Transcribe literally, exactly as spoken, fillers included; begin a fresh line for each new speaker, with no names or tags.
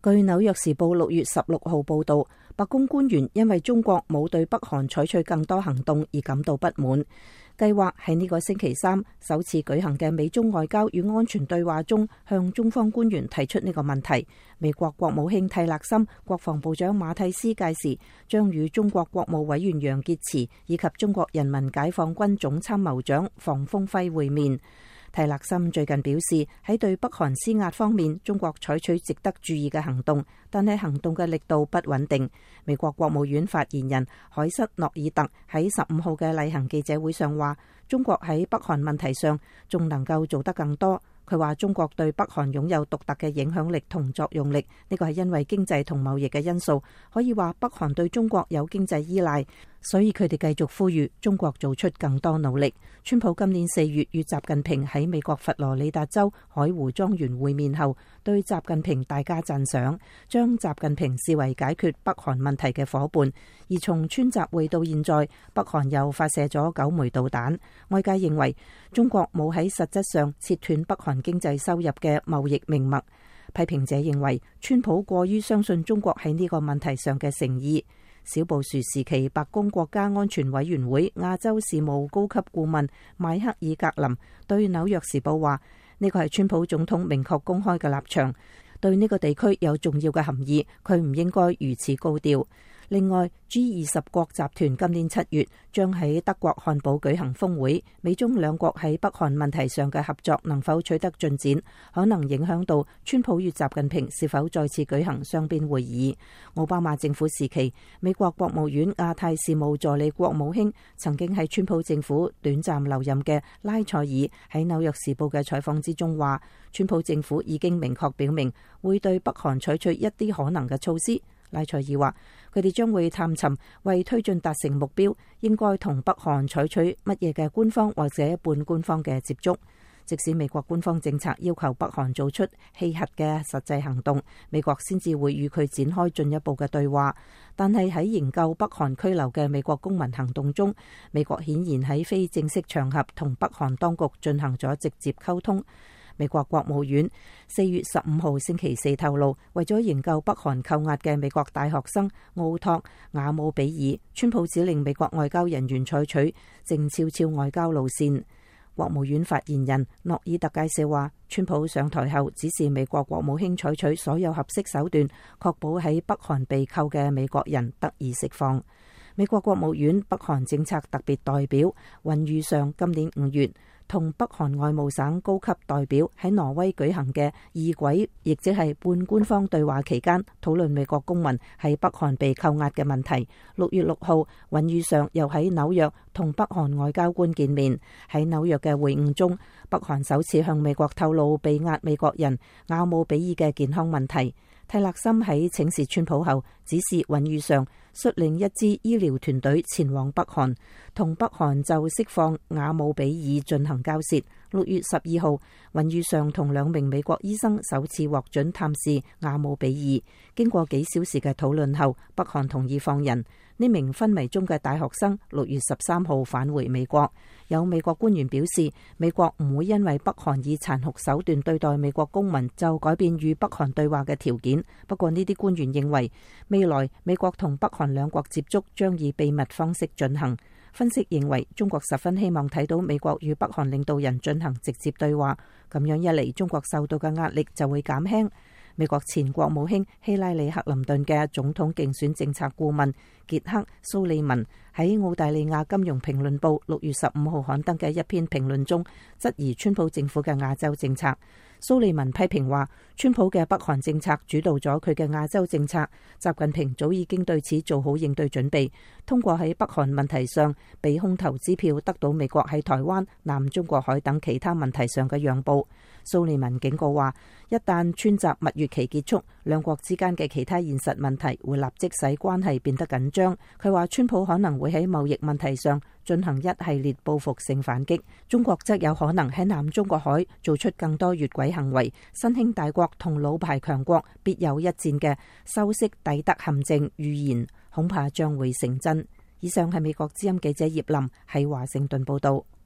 據紐約時報六月十六號報道，白宮官員因為中國冇對北韓採取更多行動而感到不滿，計劃喺呢個星期三首次舉行嘅美中外交與安全對話中向中方官員提出呢個問題。美國國務卿蒂勒森、國防部長馬蒂斯屆時將與中國國務委員楊潔篪以及中國人民解放軍總參謀長房峰輝會面。蒂勒森最近表示，喺對北韓施壓方面，中國採取值得注意嘅行動，但係行動嘅力度不穩定。美國國務院發言人凱瑟諾爾特喺十五號嘅例行記者會上話，中國喺北韓問題上仲能夠做得更多。佢話中國對北韓擁有獨特嘅影響力同作用力，呢個係因為經濟同貿易嘅因素。可以話北韓對中國有經濟依賴，所以佢哋繼續呼籲中國做出更多努力。川普今年四月與習近平喺美國佛羅里達州海湖莊園會面後，對習近平大加讚賞，將習近平視為解決北韓問題嘅夥伴。而從川習會到現在，北韓又發射咗九枚導彈。外界認為中國冇喺實質上切斷北韓經濟收入嘅貿易命脈。批評者認為川普過於相信中國喺呢個問題上嘅誠意。小布殊時期白宮國家安全委員會亞洲事務高級顧問邁克爾格林對紐約時報話，呢個係川普總統明確公開嘅立場，對呢個地區有重要嘅含義，佢唔應該如此高調。另外 G 二十國集團今年七月將喺德國漢堡舉行峰會，美中兩國喺北韓問題上嘅合作能否取得進展，可能影響到川普與習近平是否再次舉行雙邊會議。奧巴馬政府時期，美國國務院亞太事務助理國務卿曾經喺川普政府短暫留任嘅拉塞爾喺紐約時報嘅採訪之中話，川普政府已經明確表明會對北韓採取一啲可能嘅措施。拉塞爾話，佢哋將會探尋為推進達成目標，應該同北韓採取乜嘢嘅官方或者半官方嘅接觸。即使美國官方政策要求北韓做出棄核嘅實際行動，美國先至會與佢展開進一步嘅對話。但係喺營救北韓拘留嘅美國公民行動中，美國顯然喺非正式場合同北韓當局進行咗直接溝通。美國國務院四月十五號星期四透露，為咗營救北韓扣押嘅美國大學生奧托瓦姆比爾，川普指令美國外交人員採取靜悄悄外交路線。國務院發言人諾爾特介紹話，川普上台後指示美國國務卿採取所有合適手段，確保喺北韓被扣嘅美國人得以釋放。美國國務院北韓政策特別代表尹宇尚今年五月同北韓外務省高級代表喺挪威舉行嘅異軌，亦即係半官方對話期間，討論美國公民喺北韓被扣押嘅問題。六月六號，尹宇尚又喺紐約同北韓外交官見面。喺紐約嘅會晤中，北韓首次向美國透露被押美國人亞姆比爾嘅健康問題。蒂勒森喺請示川普後，指示尹宇尚率領一支醫療團隊前往北韓，同北韓就釋放亞姆比爾進行交涉。六月十二號，尹宇尚同兩名美國醫生首次獲准探視亞姆比爾。經過幾小時嘅討論後，北韓同意放人。呢名昏迷中嘅大學生六月十三號返回美國。有美國官員表示，美國唔會因為北韓以殘酷手段對待美國公民就改變與北韓對話嘅條件。不過呢啲官員認為，未來美國同北韓兩國接觸將以秘密方式進行。分析認為，中國十分希望睇到美國與北韓領導人進行直接對話，咁樣一嚟，中國受到嘅壓力就會減輕。美國前國務卿希拉里克林頓嘅總統競選政策顧問傑克蘇利文喺澳大利亞金融評論報六月十五號刊登嘅一篇評論中，質疑川普政府嘅亞洲政策。蘇利文批評話，川普嘅北韓政策主導咗佢嘅亞洲政策，習近平早已經對此做好應對準備，通過喺北韓問題上俾空頭支票，得到美國喺台灣、南中國海等其他問題上嘅讓步。蘇利文警告話，一旦川習蜜月期結束，兩國之間嘅其他現實問題會立即使關係變得緊張。佢話川普可能會喺貿易問題上進行一系列報復性反擊，中國則有可能喺南中國海做出更多越軌行為。新興大國同老牌強國必有一戰嘅修昔底德陷阱預言，恐怕將會成真。以上係美國之音記者葉林喺華盛頓報道。